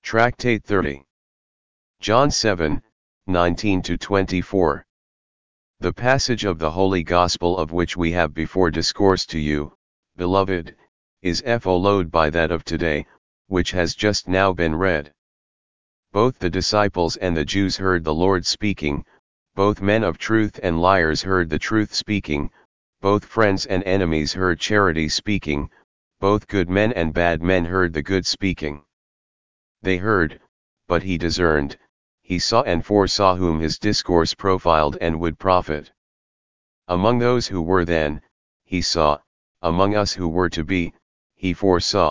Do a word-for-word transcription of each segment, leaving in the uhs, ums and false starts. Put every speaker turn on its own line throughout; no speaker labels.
Tractate thirty. John seven, nineteen to twenty-four. The passage of the Holy Gospel of which we have before discoursed to you, beloved, is followed by that of today, which has just now been read. Both the disciples and the Jews heard the Lord speaking, both men of truth and liars heard the truth speaking, both friends and enemies heard charity speaking, both good men and bad men heard the good speaking. They heard, but he discerned, he saw and foresaw whom his discourse profiled and would profit. Among those who were then, he saw; among us who were to be, he foresaw.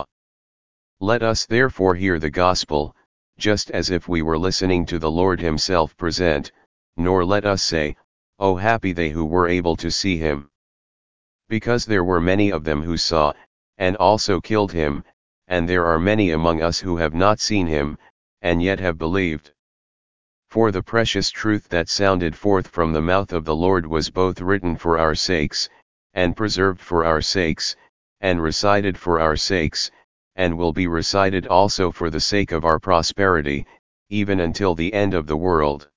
Let us therefore hear the gospel, just as if we were listening to the Lord himself present, nor let us say, "Oh, happy they who were able to see him." Because there were many of them who saw, and also killed him, and there are many among us who have not seen him, and yet have believed. For the precious truth that sounded forth from the mouth of the Lord was both written for our sakes, and preserved for our sakes, and recited for our sakes, and will be recited also for the sake of our prosperity, even until the end of the world.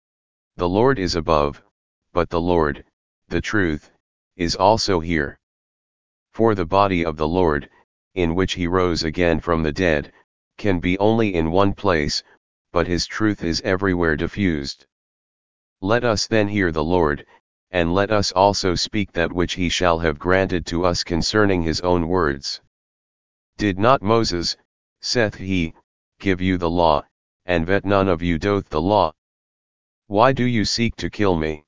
The Lord is above, but the Lord, the truth, is also here. For the body of the Lord, in which he rose again from the dead, can be only in one place, but his truth is everywhere diffused. Let us then hear the Lord, and let us also speak that which he shall have granted to us concerning his own words. Did not Moses, saith he, give you the law, and that none of you doth the law? Why do you seek to kill me?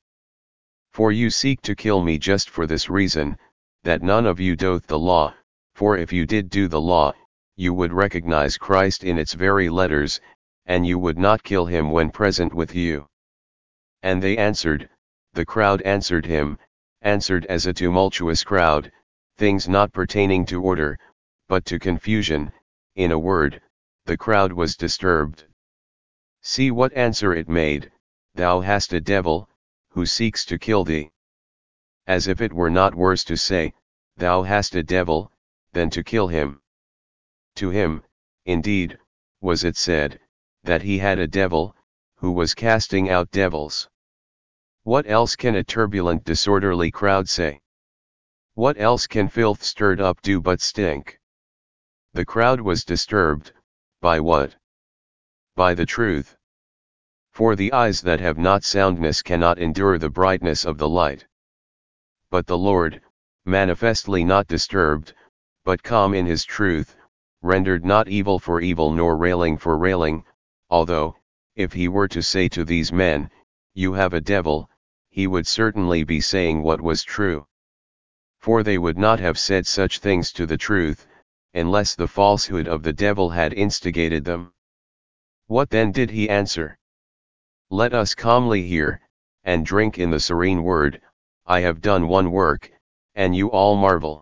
For you seek to kill me just for this reason, that none of you doth the law, for if you did do the law, you would recognize Christ in its very letters, and you would not kill him when present with you. And they answered, the crowd answered him, answered as a tumultuous crowd, things not pertaining to order, but to confusion. In a word, the crowd was disturbed. See what answer it made: Thou hast a devil, who seeks to kill thee. As if it were not worse to say, Thou hast a devil, than to kill him. To him, indeed, was it said, that he had a devil, who was casting out devils. What else can a turbulent disorderly crowd say? What else can filth stirred up do but stink? The crowd was disturbed, by what? By the truth. For the eyes that have not soundness cannot endure the brightness of the light. But the Lord, manifestly not disturbed, but calm in his truth, rendered not evil for evil nor railing for railing, although, if he were to say to these men, You have a devil, he would certainly be saying what was true. For they would not have said such things to the truth, unless the falsehood of the devil had instigated them. What then did he answer? Let us calmly hear, and drink in the serene word, I have done one work, and you all marvel.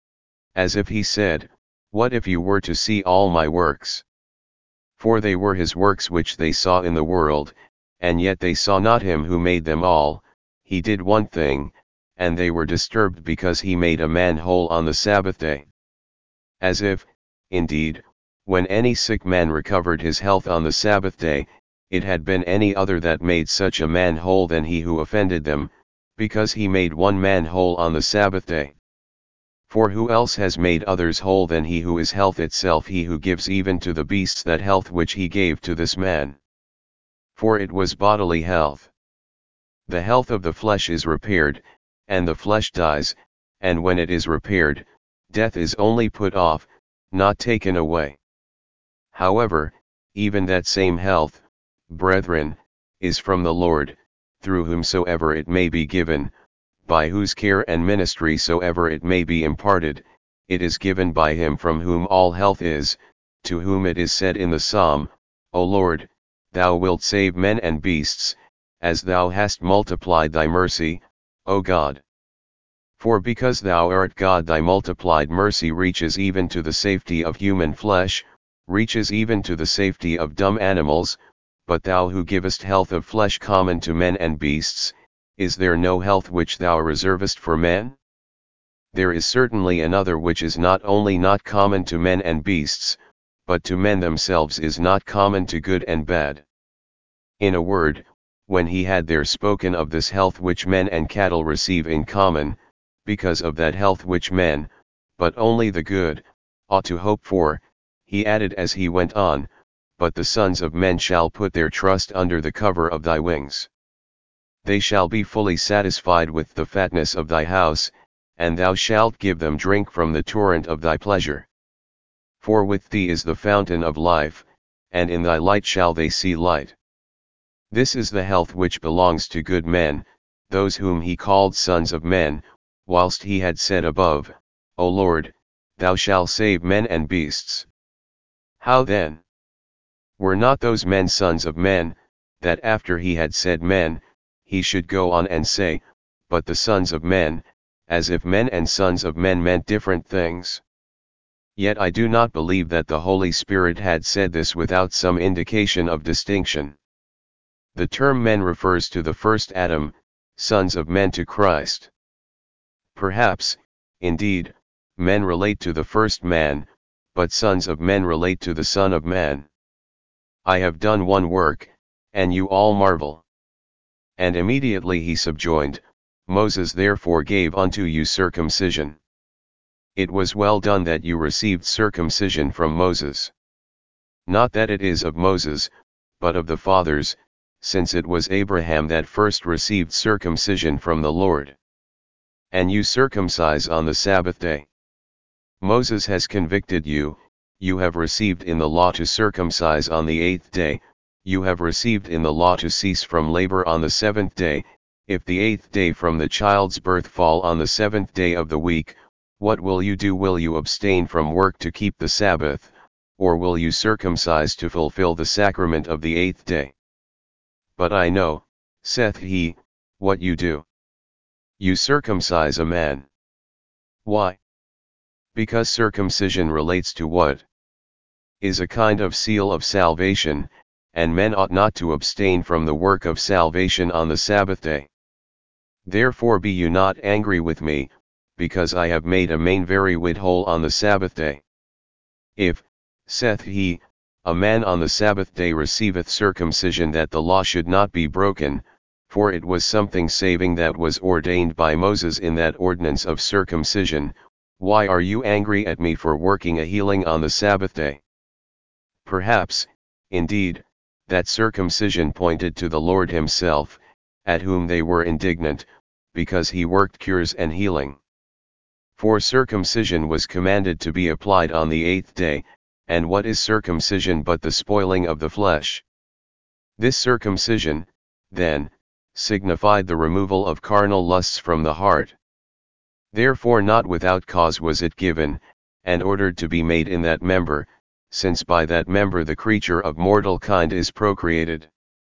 As if he said, What if you were to see all my works? For they were his works which they saw in the world, and yet they saw not him who made them all. He did one thing, and they were disturbed because he made a man whole on the Sabbath day. As if, indeed, when any sick man recovered his health on the Sabbath day, it had been any other that made such a man whole than he who offended them, because he made one man whole on the Sabbath day. For who else has made others whole than he who is health itself, he who gives even to the beasts that health which he gave to this man? For it was bodily health. The health of the flesh is repaired, and the flesh dies, and when it is repaired, death is only put off, not taken away. However, even that same health, brethren, is from the Lord, through whomsoever it may be given, by whose care and ministry soever it may be imparted, it is given by him from whom all health is, to whom it is said in the psalm, O Lord, thou wilt save men and beasts, as thou hast multiplied thy mercy, O God. For because thou art God, thy multiplied mercy reaches even to the safety of human flesh, reaches even to the safety of dumb animals, but thou who givest health of flesh common to men and beasts, is there no health which thou reservest for men? There is certainly another which is not only not common to men and beasts, but to men themselves is not common to good and bad. In a word, when he had there spoken of this health which men and cattle receive in common, because of that health which men, but only the good, ought to hope for, he added as he went on, but the sons of men shall put their trust under the cover of thy wings. They shall be fully satisfied with the fatness of thy house, and thou shalt give them drink from the torrent of thy pleasure. For with thee is the fountain of life, and in thy light shall they see light. This is the health which belongs to good men, those whom he called sons of men, whilst he had said above, O Lord, thou shalt save men and beasts. How then? Were not those men sons of men, that after he had said men, he should go on and say, but the sons of men, as if men and sons of men meant different things? Yet I do not believe that the Holy Spirit had said this without some indication of distinction. The term men refers to the first Adam, sons of men to Christ. Perhaps, indeed, men relate to the first man, but sons of men relate to the Son of Man. I have done one work, and you all marvel. And immediately he subjoined, Moses therefore gave unto you circumcision. It was well done that you received circumcision from Moses. Not that it is of Moses, but of the fathers, since it was Abraham that first received circumcision from the Lord. And you circumcise on the Sabbath day. Moses has convicted you, you have received in the law to circumcise on the eighth day, you have received in the law to cease from labor on the seventh day. If the eighth day from the child's birth fall on the seventh day of the week, what will you do? Will you abstain from work to keep the Sabbath, or will you circumcise to fulfill the sacrament of the eighth day? But I know, saith he, what you do. You circumcise a man. Why? Because circumcision relates to what is a kind of seal of salvation, and men ought not to abstain from the work of salvation on the Sabbath day. Therefore be you not angry with me, because I have made a man very whit whole on the Sabbath day. If, saith he, a man on the Sabbath day receiveth circumcision that the law should not be broken, for it was something saving that was ordained by Moses in that ordinance of circumcision, why are you angry at me for working a healing on the Sabbath day? Perhaps, indeed, that circumcision pointed to the Lord himself, at whom they were indignant, because he worked cures and healing. For circumcision was commanded to be applied on the eighth day, and what is circumcision but the spoiling of the flesh? This circumcision, then, signified the removal of carnal lusts from the heart. Therefore not without cause was it given, and ordered to be made in that member, since by that member the creature of mortal kind is procreated.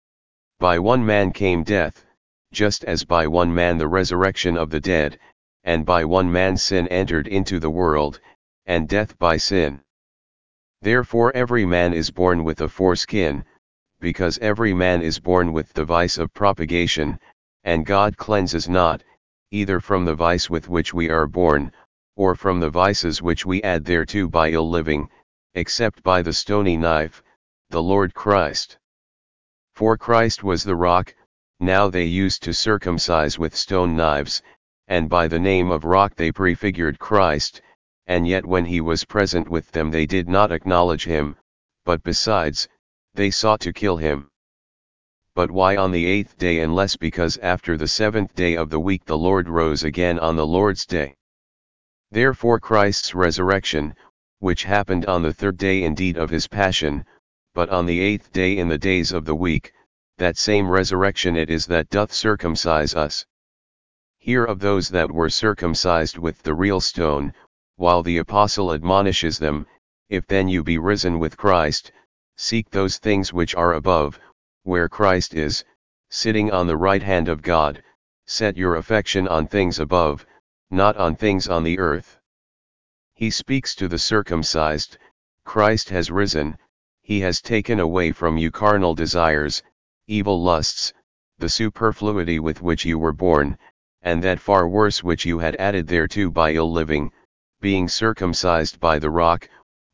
By one man came death, just as by one man the resurrection of the dead, and by one man sin entered into the world, and death by sin. Therefore every man is born with a foreskin, because every man is born with the vice of propagation, and God cleanses not, either from the vice with which we are born, or from the vices which we add thereto by ill living, except by the stony knife, the Lord Christ. For Christ was the rock, now they used to circumcise with stone knives, and by the name of rock they prefigured Christ, and yet when he was present with them they did not acknowledge him, but besides, they sought to kill him. But why on the eighth day unless because after the seventh day of the week the Lord rose again on the Lord's day? Therefore Christ's resurrection, which happened on the third day indeed of his passion, but on the eighth day in the days of the week, that same resurrection it is that doth circumcise us. Hear of those that were circumcised with the real stone, while the apostle admonishes them, if then you be risen with Christ, seek those things which are above, where Christ is, sitting on the right hand of God, set your affection on things above, not on things on the earth. He speaks to the circumcised, Christ has risen, he has taken away from you carnal desires, evil lusts, the superfluity with which you were born, and that far worse which you had added thereto by ill living, being circumcised by the rock,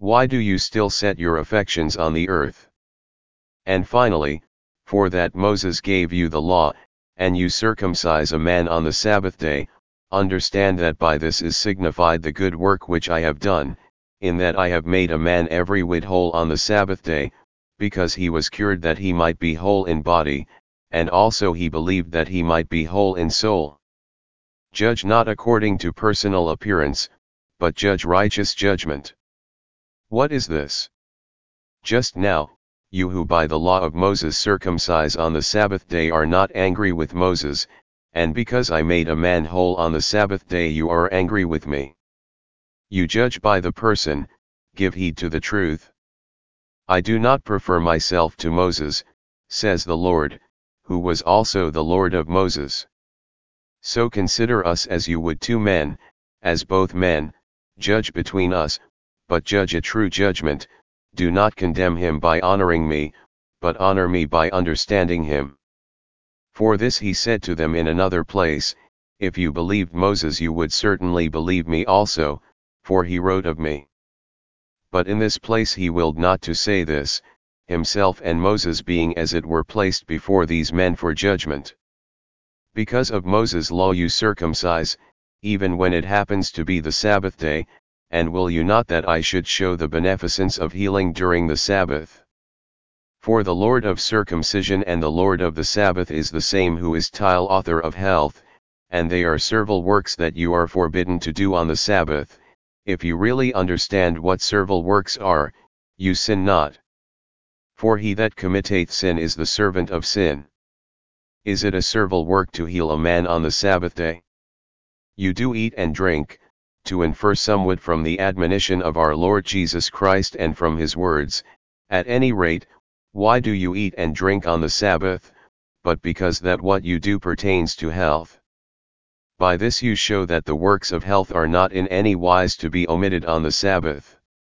Why do you still set your affections on the earth? And finally, for that Moses gave you the law, and you circumcise a man on the Sabbath day, understand that by this is signified the good work which I have done, in that I have made a man every whit whole on the Sabbath day, because he was cured that he might be whole in body, and also he believed that he might be whole in soul. Judge not according to personal appearance, but judge righteous judgment. What is this? Just now, you who by the law of Moses circumcise on the Sabbath day are not angry with Moses, and because I made a man whole on the Sabbath day you are angry with me. You judge by the person, give heed to the truth. I do not prefer myself to Moses, says the Lord, who was also the Lord of Moses. So consider us as you would two men, as both men, judge between us, but judge a true judgment, do not condemn him by honoring me, but honor me by understanding him. For this he said to them in another place, if you believed Moses you would certainly believe me also, for he wrote of me. But in this place he willed not to say this, himself and Moses being as it were placed before these men for judgment. Because of Moses' law you circumcise, even when it happens to be the Sabbath day, and will you not that I should show the beneficence of healing during the Sabbath? For the Lord of circumcision and the Lord of the Sabbath is the same who is tile author of health, and they are servile works that you are forbidden to do on the Sabbath. If you really understand what servile works are, you sin not. For he that committeth sin is the servant of sin. Is it a servile work to heal a man on the Sabbath day? You do eat and drink, to infer somewhat from the admonition of our Lord Jesus Christ and from his words, at any rate, why do you eat and drink on the Sabbath, but because that what you do pertains to health? By this you show that the works of health are not in any wise to be omitted on the Sabbath.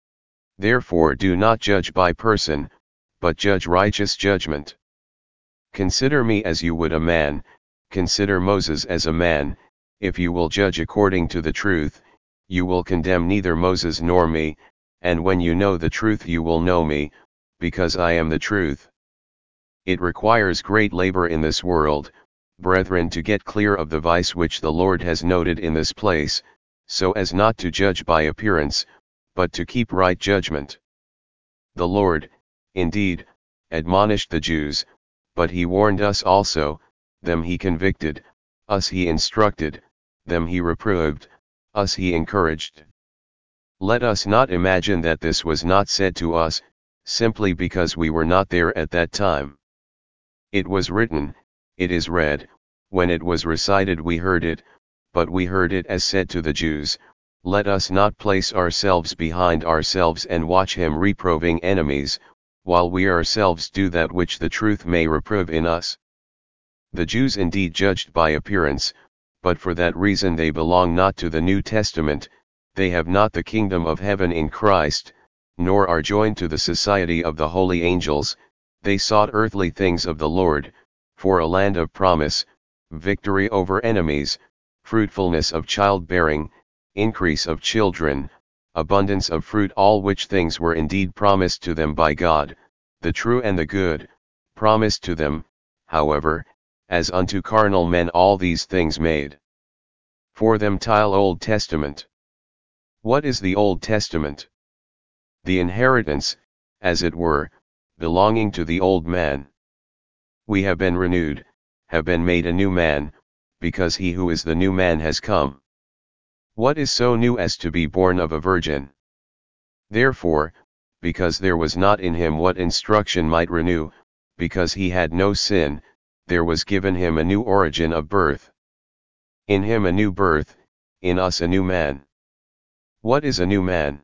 Therefore do not judge by person, but judge righteous judgment. Consider me as you would a man, consider Moses as a man. If you will judge according to the truth, you will condemn neither Moses nor me, and when you know the truth you will know me, because I am the truth. It requires great labor in this world, brethren, to get clear of the vice which the Lord has noted in this place, so as not to judge by appearance, but to keep right judgment. The Lord, indeed, admonished the Jews, but he warned us also, them he convicted, us he instructed, them he reproved, us he encouraged. Let us not imagine that this was not said to us, simply because we were not there at that time. It was written, it is read, when it was recited we heard it, but we heard it as said to the Jews, let us not place ourselves behind ourselves and watch him reproving enemies, while we ourselves do that which the truth may reprove in us. The Jews indeed judged by appearance, but for that reason they belong not to the New Testament, they have not the kingdom of heaven in Christ, nor are joined to the society of the holy angels. They sought earthly things of the Lord, for a land of promise, victory over enemies, fruitfulness of childbearing, increase of children, abundance of fruit, all which things were indeed promised to them by God, the true and the good, promised to them, however, as unto carnal men all these things made for them. Tile Old Testament. What is the Old Testament? The inheritance, as it were, belonging to the old man. We have been renewed, have been made a new man, because he who is the new man has come. What is so new as to be born of a virgin? Therefore, because there was not in him what instruction might renew, because he had no sin, there was given him a new origin of birth. In him a new birth, in us a new man. What is a new man?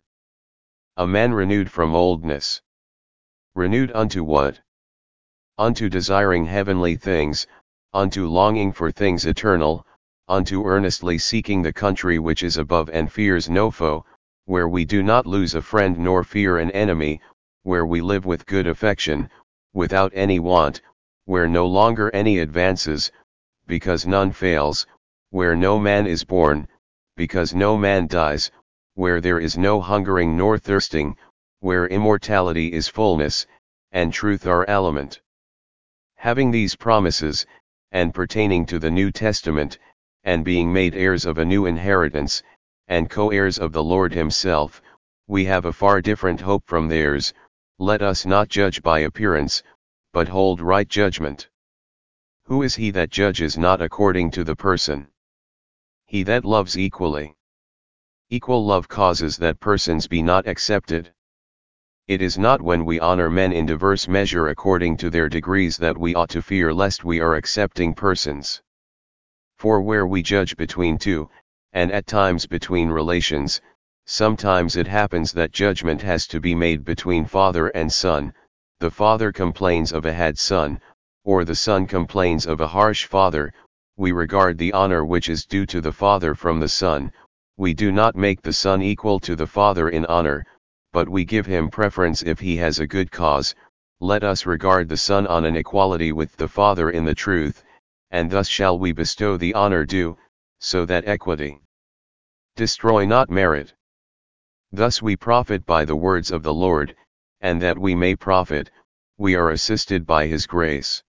A man renewed from oldness. Renewed unto what? Unto desiring heavenly things, unto longing for things eternal, unto earnestly seeking the country which is above and fears no foe, where we do not lose a friend nor fear an enemy, where we live with good affection, without any want, where no longer any advances, because none fails, where no man is born, because no man dies, where there is no hungering nor thirsting, where immortality is fullness, and truth are aliment. Having these promises, and pertaining to the New Testament, and being made heirs of a new inheritance, and co-heirs of the Lord himself, we have a far different hope from theirs. Let us not judge by appearance, but hold right judgment. Who is he that judges not according to the person? He that loves equally. Equal love causes that persons be not accepted. It is not when we honor men in diverse measure according to their degrees that we ought to fear lest we are accepting persons. For where we judge between two, and at times between relations, sometimes it happens that judgment has to be made between father and son. The father complains of a had son, or the son complains of a harsh father. We regard the honor which is due to the father from the son. We do not make the son equal to the father in honor, but we give him preference if he has a good cause. Let us regard the son on an equality with the father in the truth, and thus shall we bestow the honor due, so that equity destroy not merit. Thus we profit by the words of the Lord, and that we may profit, we are assisted by his grace.